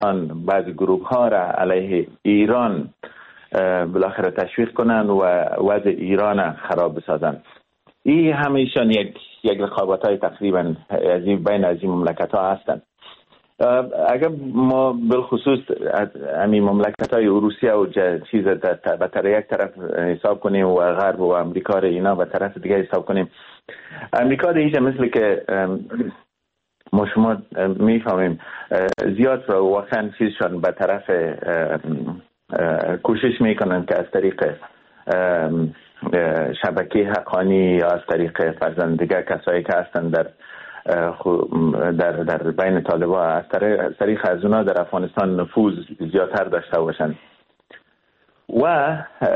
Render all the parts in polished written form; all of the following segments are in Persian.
بعضی گروه ها را علیه ایران بالاخره تشویق کنن و وضع ایران خراب بسازن. این همیشان یک رقابت های تقریبا بین از این مملکت ها هستند. اگر ما بالخصوص همین مملکت های روسیه و چیز به یک طرف حساب کنیم و غرب و امریکا را اینا به طرف دیگه حساب کنیم، امریکا دیگه مثل که ما شما میفهمیم زیاد واقعا چیزشان به طرف کوشش میکنن که از طریق شبکه حقانی یا از طریق فرزند دیگه کسایی که هستن در بین طالبان از طریق از اونا در افغانستان نفوذ زیادتر داشته باشند. و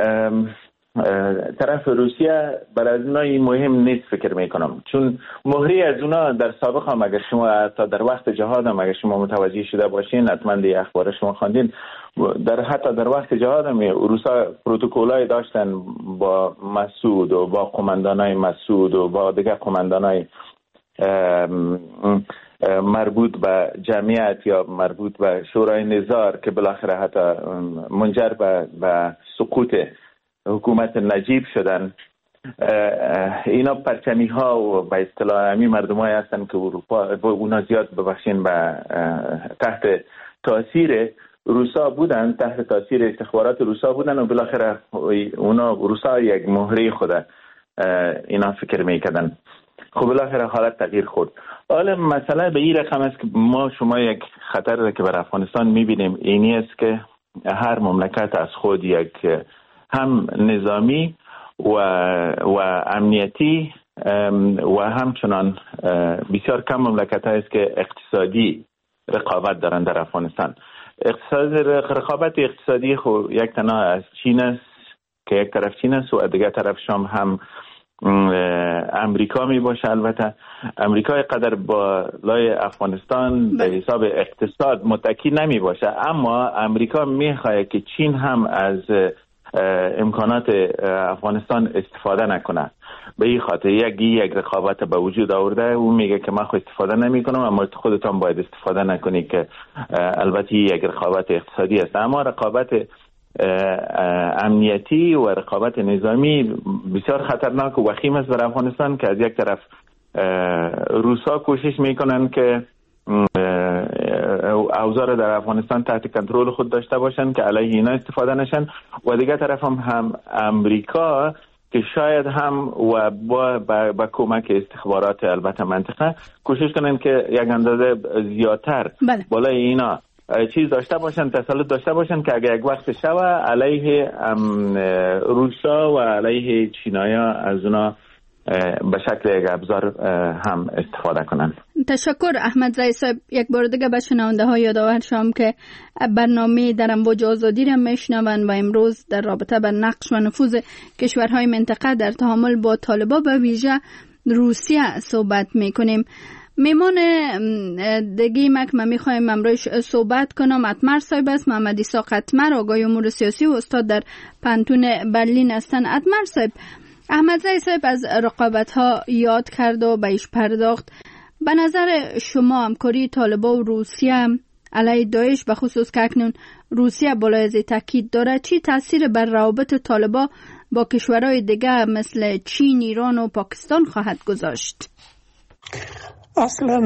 طرف روسیه برای از اونا این مهم نیست فکر میکنم، چون مهری از اونا در سابق هم اگر شما تا در وقت جهاد هم اگر شما متوجه شده باشین، حتما دی اخبار شما خواندین، حتی در وقت جهاد هم روسا پروتکلای داشتن با مسعود و با قماندانای مسعود و با دیگر قماندانای مربوط به جمعیت یا مربوط به شورای نظار که بالاخره حتی منجر به سقوط حکومت نجیب شدن. اینا پرچمی ها و به اصطلاح همین مردمایی هستن که اروپا اونا زیاد ببخشین به تحت تاثیر روسا بودن، تحت تاثیر استخبارات روسا بودن و بالاخره اونا روسا یک مهره خود اینا فکر میکردن. خب بالاخره حالت تغییر خورد. حالا مسئله به این رقم است که ما شما یک خطر را که بر افغانستان میبینیم اینی است که هر مملکت از خود یک هم نظامی و امنیتی و همچنان بسیار کم مملکت هست که اقتصادی رقابت دارن در افغانستان. رقابت اقتصادی خب یک تنها از چین است که یک طرف چین است و دیگر طرف شام هم امریکا می باشه. البته امریکا قدر با لای افغانستان به حساب اقتصاد متکی نمی باشه، اما امریکا می خواهد که چین هم از امکانات افغانستان استفاده نکنه. به این خاطر یک رقابت به وجود آورده. او میگه که من خود استفاده نمی کنم اما خودتان باید استفاده نکنی، که البته یک رقابت اقتصادی است. اما رقابت امنیتی و رقابت نظامی بسیار خطرناک و وخیم است در افغانستان، که از یک طرف روسا کوشش میکنن که اوضاع در افغانستان تحت کنترل خود داشته باشن که علیه اینا استفاده نشن، و دیگر طرف هم امریکا که شاید هم و با کمک استخبارات البته منطقه کوشش کنن که یک اندازه زیادتر بالای اینا چیز داشته باشن، تسلط داشته باشن که اگر یک وقت شوه علیه روسا و علیه چینایا از اونا به شکل یک ابزار هم استفاده کنن. تشکر احمد رئی صاحب. یک بار دیگه به شنونده ها یادآور شوم که برنامه در امواج آزادی را میشنوند و امروز در رابطه با نقش و نفوذ کشورهای منطقه در تعامل با طالبان به ویژه روسیه صحبت میکنیم. میمان دیگه من میخوایم امروز صحبت کنم. اتمر صاحب است، محمد عیسی اتمر، آگاه امور سیاسی و استاد در پانتون برلین هستند. اتمر صاحب، احمد رئی صاحب از رقابت ها یاد کرد و بهش پرداخت. به نظر شما همکاری طالبان و روسیه علیه داعش به خصوص که اکنون روسیه بالای از تاکید داره چی تاثیر بر روابط طالبان با کشورهای دیگه مثل چین، ایران و پاکستان خواهد گذاشت؟ اصلا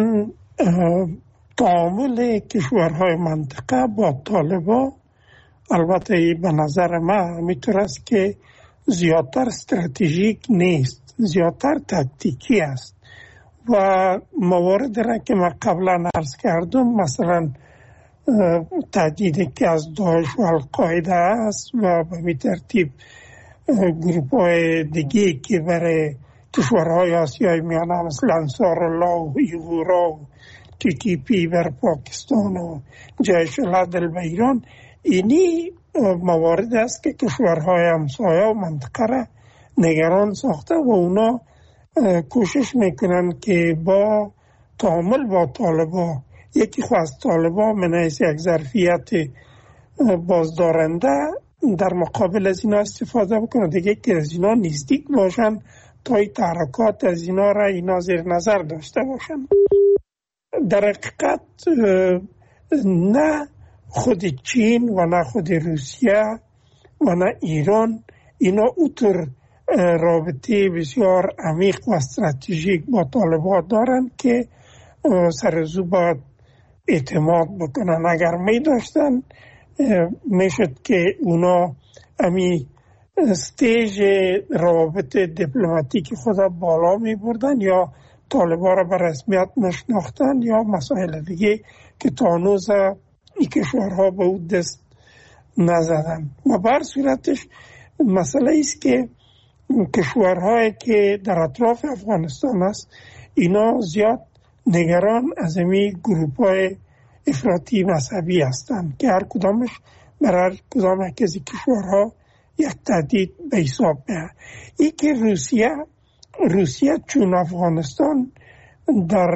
تعامل کشورهای منطقه با طالبان البته به نظر من میتونه است که زیادتر استراتژیک نیست، زیادتر تاکتیکی است و موارد را که من قبلا عرض کردم، مثلا تهدیدی که از داعش و القاعده است و به ترتیب گروپ های دیگه که برای کشورهای آسیای میانه مثل انصارالله و ایغورا و TTP بر پاکستان و جیش العدل به ایران، اینی موارد است که کشورهای همسایه و منطقه را نگران ساخته و اونا کوشش میکنن که با تعامل با طالبان، یکی خواست طالبان من حیث یک ظرفیت بازدارنده در مقابل از اینا استفاده بکنه، دیگه که از اینا نزدیک باشن تا این تحرکات از اینا را اینا زیر نظر داشته باشن. در حقیقت نه خود چین و نه خود روسیه و نه ایران اینا اوتر رابطه بسیار عمیق و استراتژیک با طالبان دارن که سرزو باید اعتماد بکنن. اگر می داشتن میشد که اونا امی استیج روابط دیپلماتیک خود بالا می بردن یا طالبان را به رسمیت نشناختن یا مسائل دیگه که تا هنوز این کشورها به او دست نزدن. و بر صورتش مسئله است که کشورهایی که در اطراف افغانستان است اینا زیاد نگران از این گروه‌های افراطی مذهبی هستند که هر کدامش برای کدام از کشورها یک تهدید به حساب میاد. این که روسیه چون افغانستان در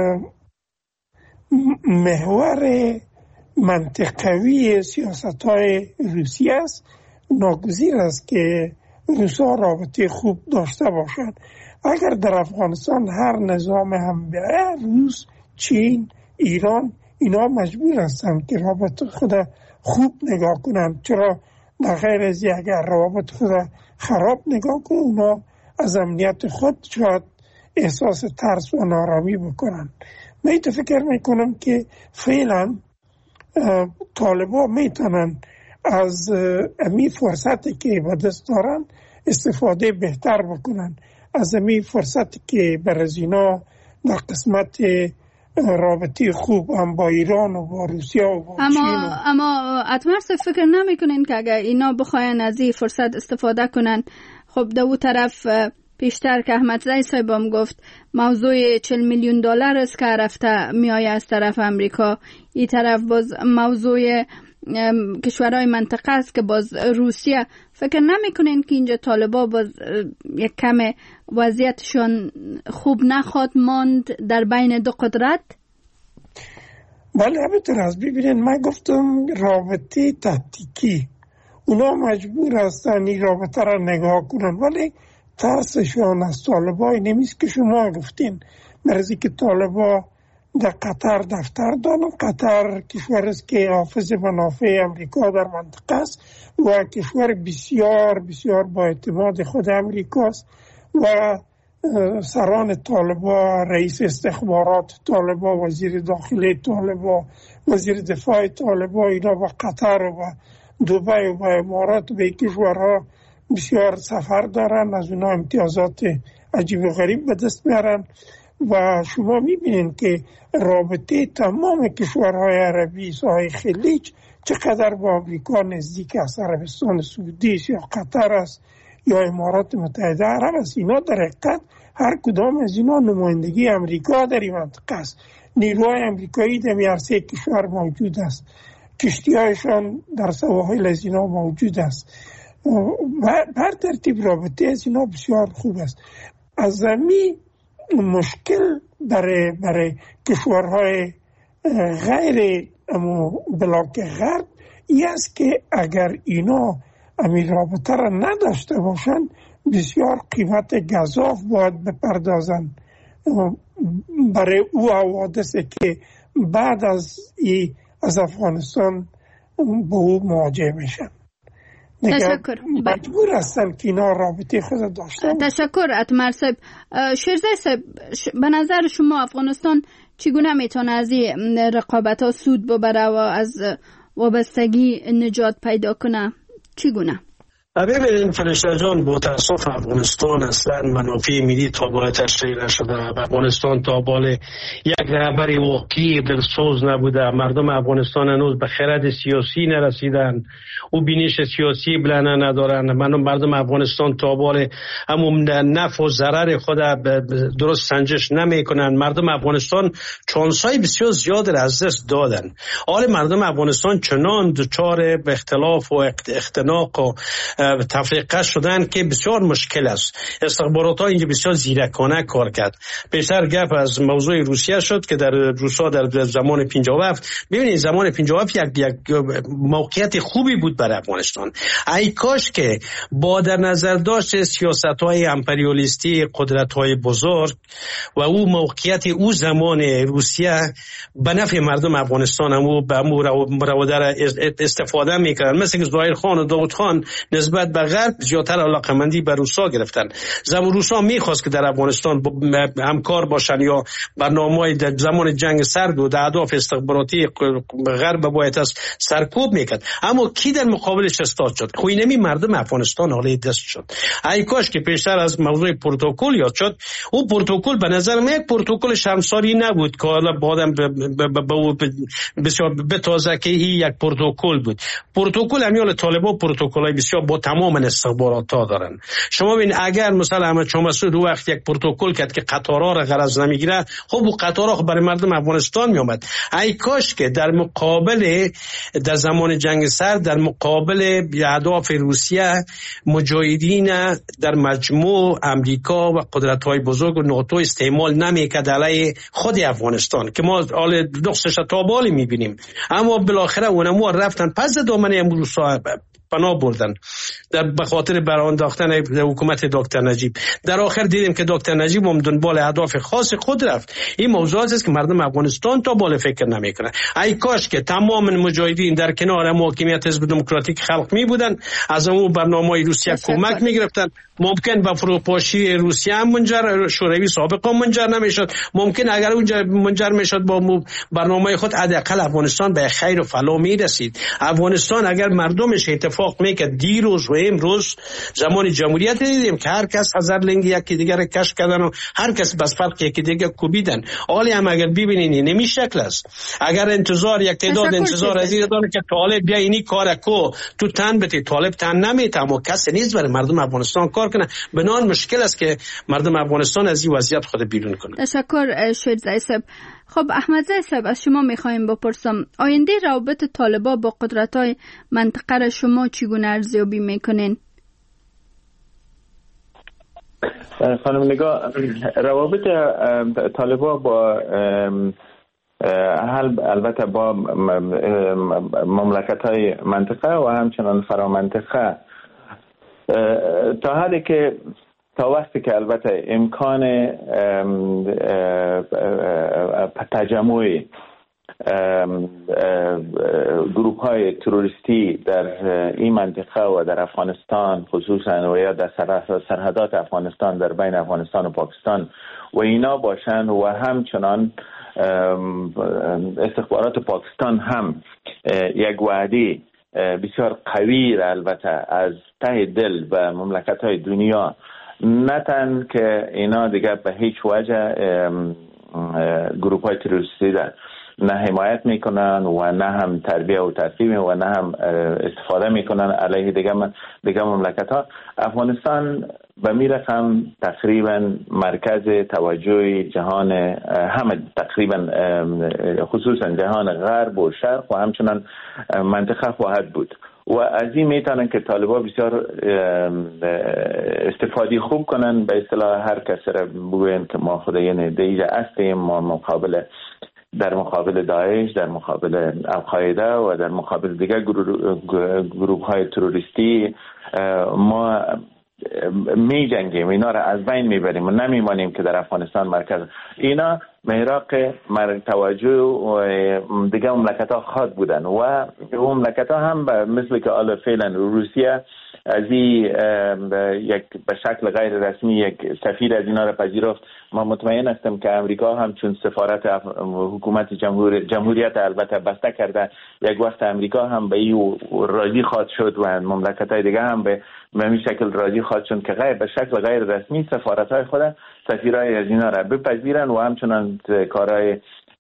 محور منطقوی سیاست‌های روسیه است، ناگزیر است که روس‌ها رابطه خوب داشته باشند. اگر در افغانستان هر نظام هم بیاید، روس، چین، ایران اینا مجبور هستند که رابطه خود خوب نگاه کنند. چرا در غیر از اگر روابط خود خراب نگاه کنند اونا از امنیت خود شاید احساس ترس و نارامی بکنند. من فکر میکنم که فعلا طالبان میتونن از امی فرصتی که به دست دارن استفاده بهتر بکنن، از امی فرصتی که برای اینا در قسمت رابطه خوب هم با ایران و با روسیه و با چین. اما اتمرس فکر نمیکنین که اگر اینا بخواین از این فرصت استفاده کنن، خب دو طرف پیشتر که احمدزی صاحبم گفت موضوع 40 میلیون دلار است که رفته میآید از طرف امریکا، این طرف باز موضوع کشورهای منطقه است که باز روسیه. فکر نمیکنین که اینجا طالبان باز یک کم وضعیتشون خوب نخواد ماند در بین دو قدرت؟ بله همینطور است. ببینید من گفتم رابطه تاکتیکی اونا مجبور هستن این رابطه را نگاه کنن، ولی ترسشون از طالبان نمیست که شما گفتین. برای که طالبان در قطر دفتر دارن. قطر کشور است که حافظ منافع امریکا در منطقه است و کشور بسیار بسیار با اعتماد خود امریکا است و سران طالبان، رئیس استخبارات طالبان، وزیر داخلی طالبان، وزیر دفاع طالبان اینا با قطر و دبی و امارات به کشورها بسیار سفر دارن، از اونا امتیازات عجیب و غریب به دست میارن و شما میبینید که رابطه تمام کشورهای عربی ساحل خلیج چقدر با آمریکا نزدیک است. عربستان سعودی یا قطر است یا امارات متحده عرب است. اینا در حقیقت هر کدام از اینا نمایندگی امریکا در این منطقه است. نیروهای امریکایی در هر سه کشور موجود است، کشتی‌هایشان در سواحل از اینا موجود است. بر ترتیب رابطه از اینا بسیار خوب است. از زمین مشکل برای کشورهای غیر بلاک غرب این است که اگر اینا امی رابطه را نداشته باشند بسیار قیمت گزاف باید بپردازن برای او حوادثی که بعد از افغانستان با او مواجه میشن. تشکر. مجبور هستن که اینا رابطه خود داشتن. تشکر اتمر صاحب. شیرزی صاحب، به نظر شما افغانستان چگونه میتونه از این رقابت ها سود ببره و از وابستگی نجات پیدا کنه؟ چگونه؟ ببینید فرشته جان، با تاسف افغانستان اصلا منافع ملی تا باید تشکیل نشده و افغانستان تا بال یک رهبر واقعی دلسوز نبوده. مردم افغانستان هنوز به خرد سیاسی نرسیدن، او بینش سیاسی بلنه ندارن. مردم افغانستان تا بال همون نفع و ضرر خود درست سنجش نمی کنن. مردم افغانستان چانسای بسیار زیاد را از دست دادن. حال مردم افغانستان چنان دچار به اختلاف و اختناق و تفریقه شدن که بسیار مشکل است. استخبارات ها اینجا بسیار زیرکانه کار کرد. بیشتر گپ از موضوع روسیه شد که در روسا در زمان 57 ببینید زمان 57 یک موقعیت خوبی بود برای افغانستان. ای کاش که با در نظر داشت سیاست‌های امپریالیستی قدرت‌های بزرگ و او موقعیت او زمان روسیه به نفع مردم افغانستان هم به مروادر استفاده میکردن. مثل که ظاهر خان و داود خان نسبت به غرب زیادتر علاقمندی به روسا گرفتن. روسا میخواست که در افغانستان همکار باشن یا برنامه‌های در زمان جنگ سرد و اهداف استخباراتی غرب باید از سرکوب میکرد. اما کی در مقابلش استاد شد؟ خوینمی مردم افغانستان حالی دست شد. ای کاش که پیشتر از موضوع پروتکل یاد شد. او پروتکل به نظر من یک پروتکل شرمساری نبود که حالا بعدم بسیار بتازه که این یک پروتکل بود. پروتکل امیال طالبان پروتکلای بسیار با تمام استخبارات ها دارن. شما ببین اگر مثلا احمد شاه مسعود وقت یک پروتکل کرد که قطارها را غرض نمیگیره، خب او قطارها برای مردم افغانستان می آمد. ای کاش که در مقابل در زمان جنگ سرد در مقابل اهداف روسیه مجاهدین در مجموع امریکا و قدرت‌های بزرگ و ناتو استعمال نمی‌کرد علیه خود افغانستان که ما حال نقصش تابالی می‌بینیم. اما بالاخره اونها رفتن پس دامنه روسا پناه بردن به خاطر برانداختن حکومت دکتر نجیب. در آخر دیدیم که دکتر نجیب هم دنبال اهداف خاص خود رفت. این موضوعات است که مردم افغانستان تا بالا فکر نمیکنن. ای کاش که تمام مجاهدین در کنار حاکمیت حزب دموکراتیک خلق می بودن، از اون برنامه‌های روسیه کمک میگرفتن. ممکن به فروپاشی روسیه هم منجر، شوروی سابق هم منجر نمیشد. ممکن اگر اونجا منجر میشد با برنامه خود حداقل افغانستان به خیر و فلاح میرسید. افغانستان اگر مردمش اتفاق میکرد دیروز و امروز زمان جمهوریت دیدیم که هر کس هزار لنگ یکی دیگر رو کش کردن و هر کس بس فرق یکی دیگر کوبیدن. حالی هم اگر ببینین نمی شکل است. اگر انتظار یک تعداد انتظار از این داره که طالب بیا اینی کارکو تو تن بده، طالب تن نمیته، اما کس نیست برای مردم افغانستان کار کنه. بنان مشکل است که مردم افغانستان از این وضعیت خود بیرون کنه. تشکر شیرزای صاحب. خب احمد زای صاحب از شما میخوایم بپرسم آینده روابط طالبان با قدرت‌های منطقه را شما چگونه ارزیابی میکنین؟ خانم نگاه، روابط طالبان با البته با مملکت‌های منطقه و همچنان فرامنطقه تا حدی که تا وقتی که البته امکان تجمع گروه های تروریستی در این منطقه و در افغانستان خصوصا و یا در سرحدات افغانستان در بین افغانستان و پاکستان و اینا باشند و همچنان استخبارات پاکستان هم یک وعده بسیار قوی را البته از ته دل به مملکت‌های دنیا نتن که اینا دیگه به هیچ وجه گروه‌های تروریستی نه حمایت میکنن و نه هم تربیه و ترتیب و نه هم استفاده میکنن علیه دیگه مملکت‌ها. افغانستان به می رقم تقریبا مرکز توجه جهان همه تقریبا خصوصا جهان غرب و شرق و همچنان منطقه خواهد بود و از این میتونن که طالبان بسیار استفاده خوب کنن. به اصطلاح هر کس را بگوین که ما خود یعنی دیگه هستیم، ما در مقابل داعش، در مقابل القاعده و در مقابل دیگر گروه های تروریستی ما می جنگیم، اینا را از بین میبریم و نمیمانیم که در افغانستان مرکز اینا محراق توجه و دیگه مملکت ها خواهد بودن و مملکت ها هم مثل که حالا فعلا روسیه از یک به شکل غیر رسمی یک سفیر از اینا را پذیرفت. ما مطمئن هستم که امریکا هم چون سفارت حکومت جمهوریت البته بسته کرده، یک وقت امریکا هم به این راضی خواهد شد و مملکت های دیگه هم به این شکل راضی خواهد شد که به شکل غیر رسمی سفارت های خود سفیرای از اینا را بپذیرن و همچنان کارهای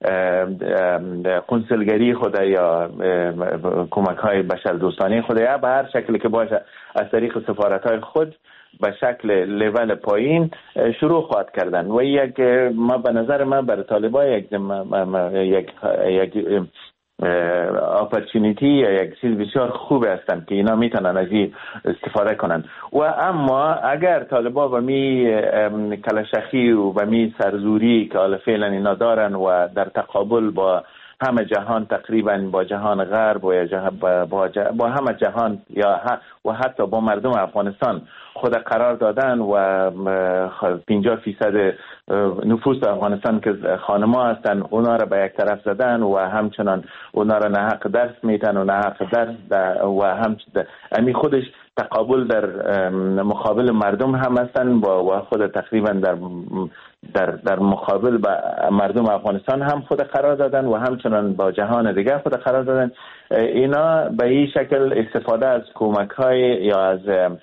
قنصلگری خود یا کمک های بشردوستانه خود یا به هر شکلی که باشه از طریق سفارت های خود به شکل لیول پایین شروع خواهد کردن و ما به نظر من برای طالبان یک اپورتونیتی یا یک چیز بسیار خوب هستند که اینا میتونن از این استفاده کنن. و اما اگر طالبا و می کلاشخی و می سرزوری که حالا فعلا اینا دارن و در تقابل با همه جهان، تقریبا با جهان غرب و با همه جهان و حتی با مردم افغانستان خود قرار دادن و 50% نفوس افغانستان که خانما هستن اونا را به یک طرف زدن و همچنان اونا را نه حق درس میتن و نه حق درس و هم امی خودش تقابل در مقابل مردم هم هستن و خود تقریبا در مقابل با مردم افغانستان هم خود قرار دادن و همچنان با جهان دیگر خود قرار دادن. اینا به این شکل استفاده از کمک های یا از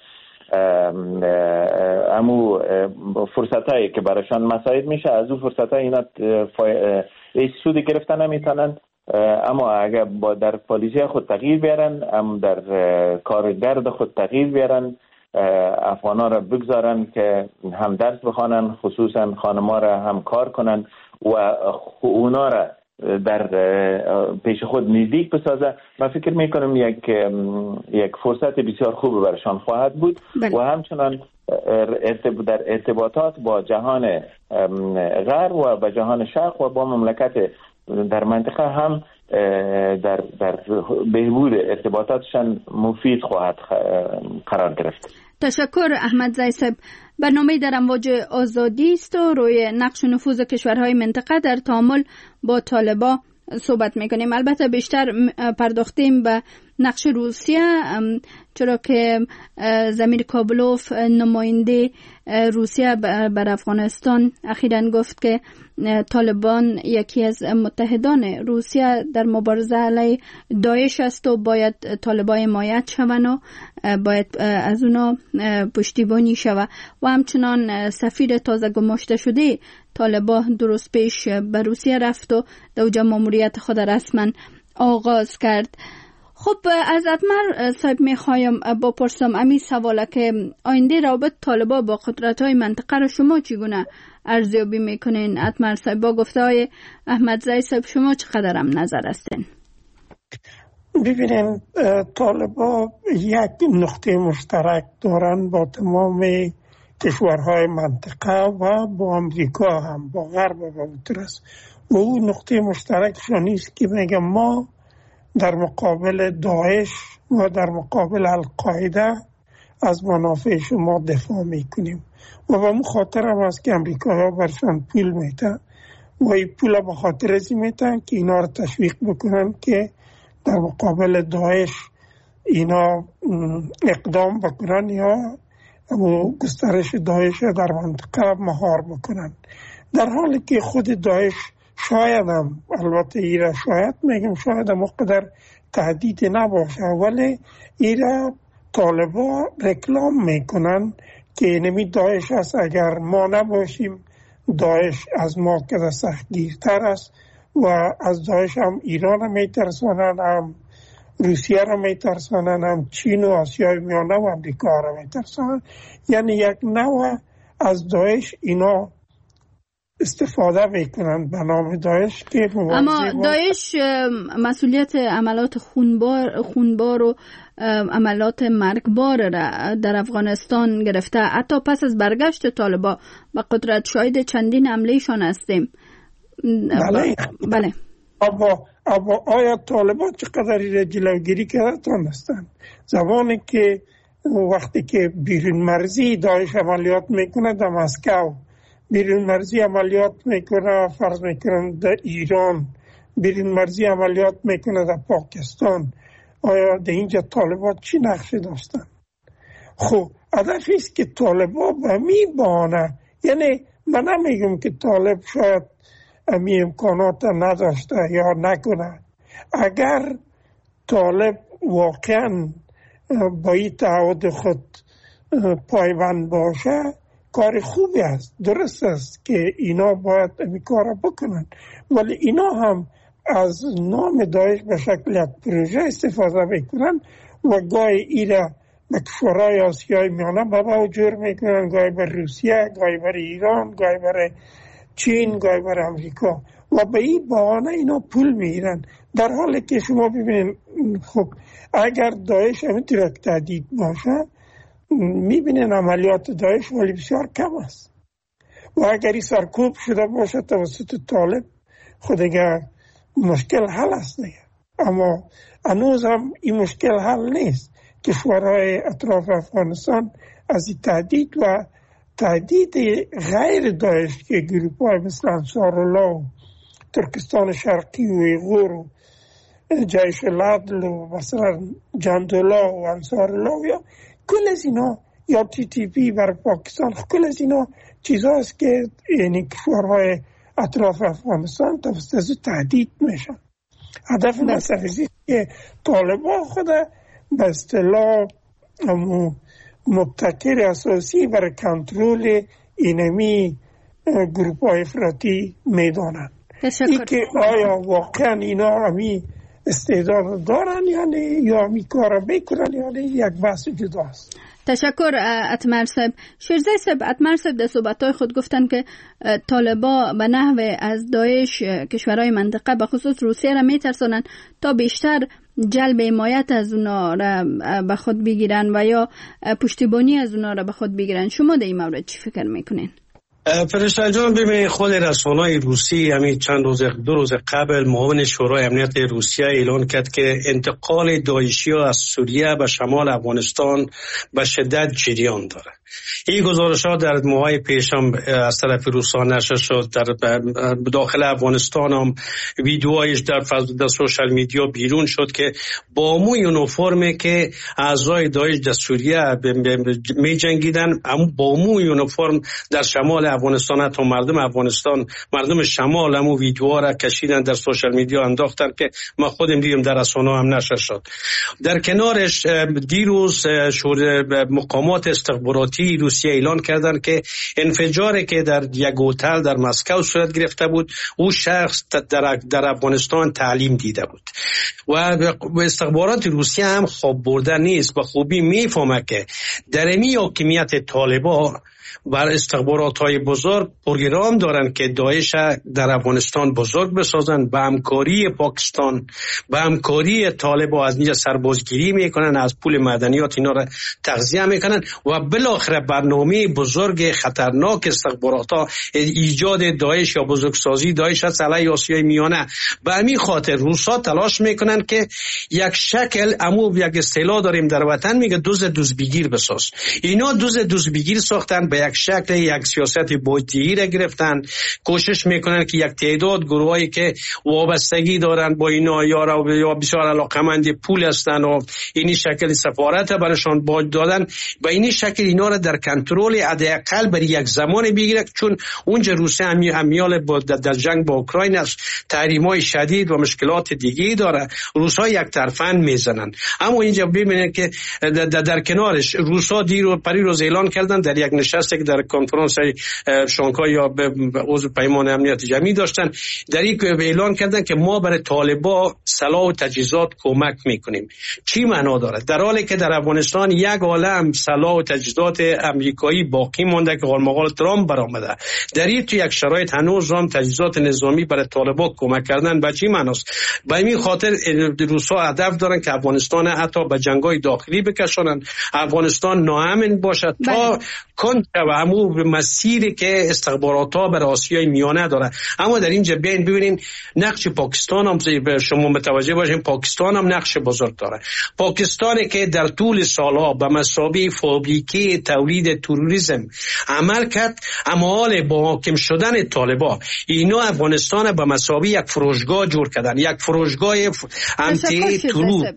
امو فرصت هایی که براشان مساعد میشه، از اون فرصت های اینا سودی گرفتن نمیتونن. اما اگر در پالیسی خود تغییر بیارن، در کارگرد خود تغییر بیارن، افغانا را بگذارن که هم درس بخوانن، خصوصا خانما را هم کار کنن و اونا را در پیش خود نزدیک بسازه، من فکر میکنم یک فرصت بسیار خوب برشان خواهد بود. و همچنان در ارتباطات با جهان غرب و با جهان شرق و با مملکت در منطقه هم در بهبود ارتباطاتشان مفید خواهد قرار گرفت. تشکر احمد زی صاحب. برنامه در امواج آزادی است و روی نقش و نفوذ کشورهای منطقه در تعامل با طالبان صحبت میکنیم. البته بیشتر پرداختیم به نقش روسیه، چرا که زمیر کابلوف نماینده روسیه بر افغانستان اخیراً گفت که طالبان یکی از متحدان روسیه در مبارزه علیه داعش است و باید طالبان حمایت شوند و باید از اونا پشتیبانی شود. و همچنان سفیر تازه گماشته شده طالبان درست پیش به روسیه رفت و در اوجا ماموریت خود رسما آغاز کرد. خب از اتمر صاحب میخوایم بپرسم امی سواله که آینده رابط طالبان با قدرت‌های منطقه را شما چگونه ارزیابی میکنین؟ اتمر صاحب با گفته‌های احمد زی صاحب شما چقدر هم نظر هستین؟ ببینین، طالبان یک نقطه مشترک دارن با تمام کشورهای منطقه و با امریکا هم، با غرب و با اوترس. و اون نقطه مشترکشان است که میگه ما در مقابل داعش و در مقابل القاعده از منافع شما دفاع میکنیم. و به مخاطر هم است که امریکا برشان پول میتن و این پول به خاطر ازی میتن که اینا رو تشویق بکنن که در مقابل داعش اینا اقدام بکنن یا گسترش داعش در منطقه مهار بکنن. در حالی که خود داعش شاید هم، البته ایرا شاید میگم شاید هم قدر تهدید نباشه، ولی ایرا طالبا رکلام میکنن که نمی داعش است، اگر ما نباشیم داعش از ما که سختگیرتر است. و از داعش هم ایران هم میترسانن، هم روسیه را میترسانن، هم چین و آسیای میانه و امریکا را میترسانن. یعنی یک نوع از داعش اینا استفاده میکنن به نام داعش که اما داعش مسئولیت عملات خونبار و عملات مرگبار را در افغانستان گرفته. حتی پس از برگشت طالبان به قدرت شاهد چندین حملهشان هستیم. بله. اما آیا طالبان چقدر جلوگیری کردن هستند؟ زمانی که وقتی که بیرون مرزی داعش عملیات میکنه در مسکو، بیرون مرزی عملیات میکنه فرض میکنن در ایران، بیرون مرزی عملیات میکنه در پاکستان، آیا در اینجا طالبان چی نقشه داشتن؟ خب هدف است که طالبان به می بانه، یعنی من نمیگم که طالب شاید امی امکانات نداشته یا نکنه. اگر طالب واقعا با این تعهد خود پایبند باشه کار خوبی است، درست است که اینا باید این کار بکنن، ولی اینا هم از نام داعش به شکل یک پروژه استفاده میکنن و گاهی ایره به کشورهای آسیای میانه بابا جور میکنن، گاهی بر روسیه، گاهی بر ایران، گاهی بر چین، گاهی بر امریکا. و به این بهانه اینا پول میگیرن. در حالی که شما ببینید خب اگر داعش همینطور تهدید باشه میبینین عملیات داعش ولی بسیار کم است و اگر این سرکوب شده باشه توسط طالب خود اگر مشکل حل است دیگه. اما هنوز هم این مشکل حل نیست. کشورهای اطراف افغانستان از این تهدید و تهدید غیر داعش که گروه‌های مثل انصارالله، ترکستان شرقی و ایغور و جیش العدل و مثلا جندولا و انصارالله یا کل از اینا یا تی تی پی بر پاکستان، کل از اینا چیزاست که یعنی کشورهای اطراف افغانستان توسط تهدید میشن. هدف مصرفی که طالبان خود به اصطلاح مبتکر اساسی برای کنترل اینمی گروه‌های افراطی میدانن. این که آیا واقعا اینا همی استعداد دارن یا همی کار میکنن یک بحث جداست. تشکر اتمر صاحب. شیرزای صاحب، اتمر صاحب در صحبت‌های خود گفتن که طالبان به نحو از داعش کشورهای منطقه به خصوص روسیه را میترسانند تا بیشتر جلب حمایت از اونا را به خود بگیرن و یا پشتیبانی از اونا را به خود بگیرن. شما در این مورد چی فکر میکنین؟ فرشته جان، ببینید خود رسانه‌های روسی همین دو روز قبل معاون شورای امنیت روسیه اعلان کرد که انتقال داعشی‌ها از سوریه به شمال افغانستان به شدت جریان داره. این گزارش‌ها در ماهای پیش هم از طرف روس‌ها نشر شد. در داخل افغانستان هم ویدیوهایش در سوشال میدیا بیرون شد که با مو یونیفرمی که اعضای داعش در سوریه می جنگیدن، اما با مو یونیفرم در شمال افغانستان، حتی مردم افغانستان، مردم شمال همو ویدیوها را کشیدن در سوشال میدیا انداختن که ما خودم دیدم در رسانه‌ها هم نشر شد. در کنارش دیروز مقامات استخباراتی روسیه اعلان کردند که انفجاری که در یک هتل در مسکو صورت گرفته بود، او شخص در افغانستان تعلیم دیده بود و استخبارات روسیه هم خواب برده نیست. به خوبی میفهمه که در این حاکمیت طالبان بر استخبارات‌های بزرگ پروگرام دارن که داعش در افغانستان بزرگ بسازن، به همکاری پاکستان، به همکاری طالبان از اینجا سربازگیری میکنن، از پول مدنیات اینا را تغذیه میکنن و بالاخره برنامه بزرگ خطرناک استخبارات‌ها ایجاد داعش یا بزرگسازی داعش از علیه آسیای میانه. به همین خاطر روسا تلاش میکنن که یک شکل یک اصطلاح داریم در وطن میگه دوز بگیر بساز. اینا دوز بگیر ساختن، به یک شکل یک سیاست بودجه‌ای را گرفتن، کوشش میکنن که یک تعداد گروهایی که وابستگی دارن با اینا یا بسیار علاقمند پول هستن و اینی شکل سفارت برشان باج دادن، به اینی شکل اینا را در کنترل حداقل برای یک زمان بگیره، چون اونجا روسیه امیال در جنگ با اوکراین است، تحریم‌های شدید و مشکلات دیگه داره، روس‌ها یک طرفاً میزنن. اما اینجا ببینید که در کنارش روس‌ها پریروز اعلان کردن در یک نشست که در کنفرانس شانگهای یا عضو پیمان امنیت جمعی داشتن، در این اعلان کردن که ما برای طالبان سلاح و تجهیزات کمک میکنیم. چی معنا داره؟ در حالی که در افغانستان یک عالم سلاح و تجهیزات امریکایی باقی مونده که قالمقال ترامپ برآمده، در این تو یک شرایط هنوز هم تجهیزات نظامی برای طالبان کمک کردن به چی معناست؟ به این خاطر روس‌ها هدف دارن که افغانستان حتی به جنگ‌های داخلی بکشونن، افغانستان ناامن باشه تا کنتر و همون مسیری که استخبارات‌ها بر آسیای میانه داره. اما در اینجا ببینین نقش پاکستان هم شما متوجه باشین، پاکستان هم نقش بزرگ داره. پاکستانی که در طول سالها به مثابه فابریکه تولید تروریسم عمل کرد، اما حال با حاکم شدن طالبان اینا افغانستان به مثابه یک فروشگاه جور کردن، یک فروشگاه انتی تروریسم.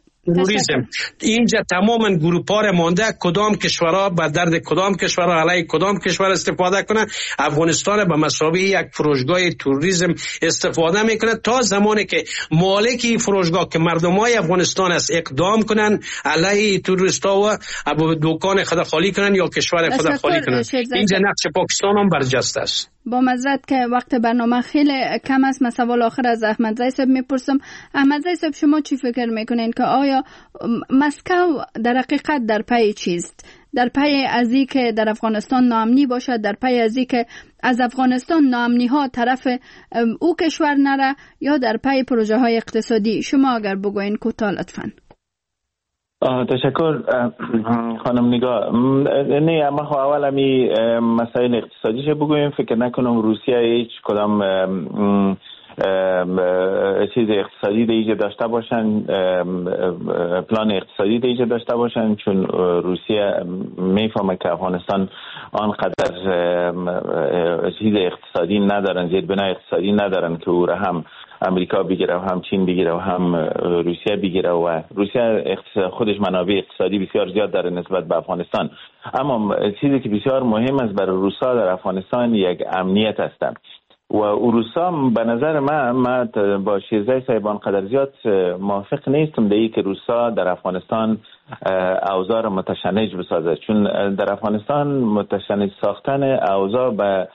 اینجا تماما گروپار مانده کدام کشورها به درد کدام کشورها علیه کدام کشور استفاده کنه، افغانستان به مثابه یک فروشگاه تروریسم استفاده میکنه تا زمانی که مالک فروشگاه که مردمای افغانستان است اقدام کنن علیه تروریستا و دکان خود خالی کنن یا کشور خود خالی کنن. اینجا نقش پاکستان هم برجسته است. با معذرت که وقت برنامه خیلی کم است، من سوال آخر از احمدزی صاحب میپرسم. احمدزی صاحب، شما چی فکر میکنین که آیا مسکو در حقیقت در پی چیست؟ در پی از این که در افغانستان ناامنی باشد، در پی از این که از افغانستان ناامنی ها طرف او کشور نره، یا در پی پروژه های اقتصادی؟ شما اگر بگوین کوتاه لطفاً. تشکر خانم نگاه. نه، اما خب اول همی مسائل اقتصادیش بگویم. فکر نکنم روسیه هیچ کدام چیز اقتصادی دیگه داشته باشن، پلان اقتصادی دیگه داشته باشن، چون روسیه میفهمه که افغانستان آنقدر چیز اقتصادی ندارن، زیربنای اقتصادی ندارن که او را هم امریکا بگیره و هم چین بگیره و هم روسیه بگیره. و روسیه خودش منابع اقتصادی بسیار زیاد داره نسبت به افغانستان. اما چیزی که بسیار مهم است برای روسا در افغانستان یک امنیت است. و روسا به نظر من با شیرزای صاحبان قدر زیاد موافق نیستم به این که روسا در افغانستان اوضاع را متشنج بسازه، چون در افغانستان متشنج ساختن اوضاع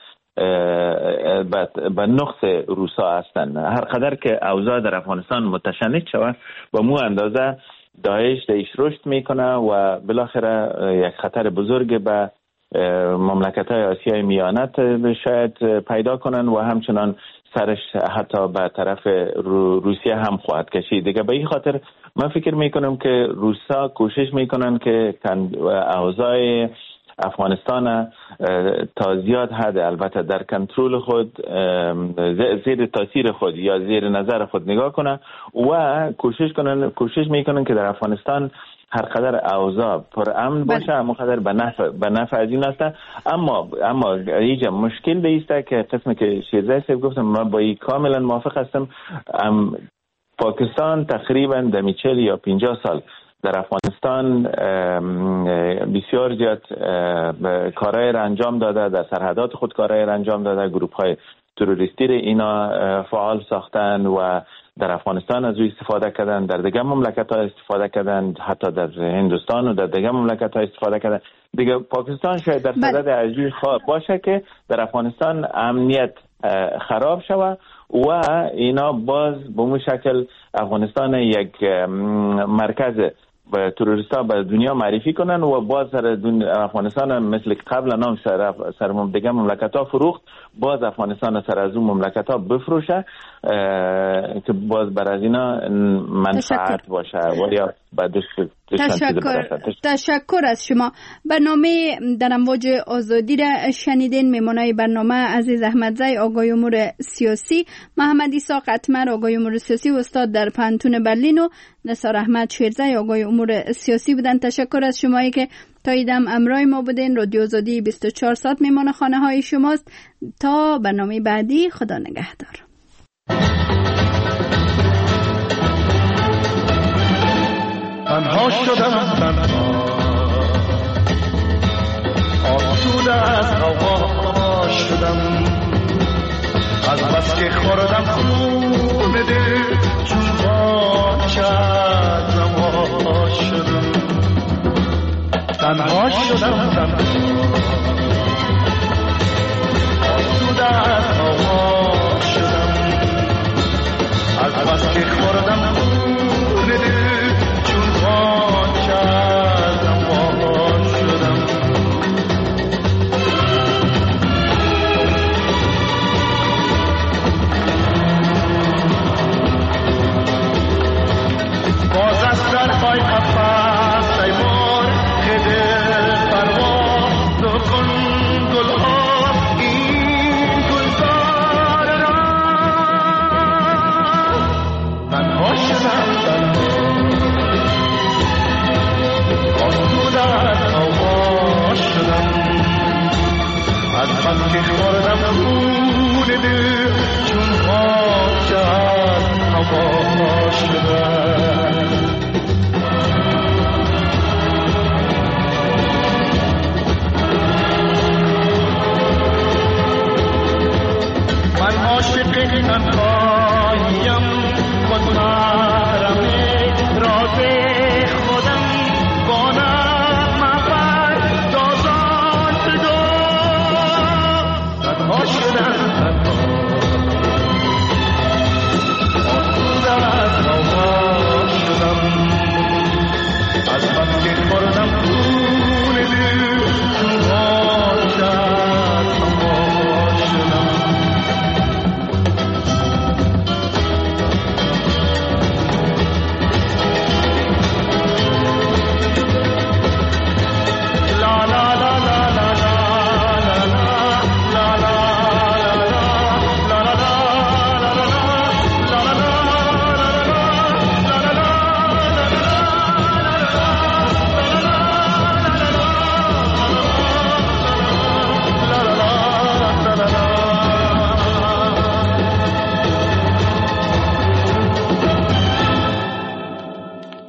به نقص روسا هستند. هر قدر که اوضاع در افغانستان متشنج شود با مو اندازه داعش رشد میکنه و بالاخره یک خطر بزرگ به مملکت‌های آسیای میانه شاید پیدا کنن و همچنان سرش حتی به طرف روسیه هم خواهد کشید دیگه. به این خاطر من فکر میکنم که روسا کوشش میکنن که اوضاع افغانستان تا زیاد حد البته در کنترل خود، زیر تاثیر خود یا زیر نظر خود نگاه کنه و کوشش میکنن که در افغانستان هر قدر اوضاع پر امن باشه، اما قدر به نفع از این است. اما اینجا مشکل بیسته که قسمی که شیرزای صاحب گفتم من با این کاملا موافق هستم. پاکستان تقریبا در 40 یا 50 سال در افغانستان بسیار زیاد کارهای را انجام داده، در سرحدات خود کارهای را انجام داده، گروپ های تروریستی را اینا فعال ساختن و در افغانستان از او استفاده کردن، در دیگه مملکت ها استفاده کردن، حتی در هندوستان و در دیگه مملکت ها استفاده کردن. دیگه پاکستان شاید در صدد عجیب باشه که در افغانستان امنیت خراب شود و اینا باز به اون شکل افغانستان یک مرکز به تروریستا به دنیا معرفی کنن و باز افغانستان مثل قبل نام سر دیگه مملکت ها فروخت، باز افغانستان سر از اون مملکت ها بفروشه که باز بر از اینا منفعت باشه و یا تشکر از شما. برنامه در امواج آزادی را شنیدین. میمونای برنامه عزیز احمدزی آقای امور سیاسی، محمد عیسی قطمر آقای امور سیاسی و استاد در پانتون برلین و نثار احمد شیرزی آقای امور سیاسی بودن. تشکر از شمایی که تا ایدم امرای ما بودین. رادیو آزادی 24 ساعت میمان خانه های شماست. تا برنامه بعدی، خدا نگهدار. تنها شدم، تنها آسوده از هوا شدم، از بس که خوردم خون دل چون باچه از روا شدم. تنها شدم، تنها آسوده از هوا شدم، از بس که خوردم خون دل باچه از روا شدم. باز از سرهای خفا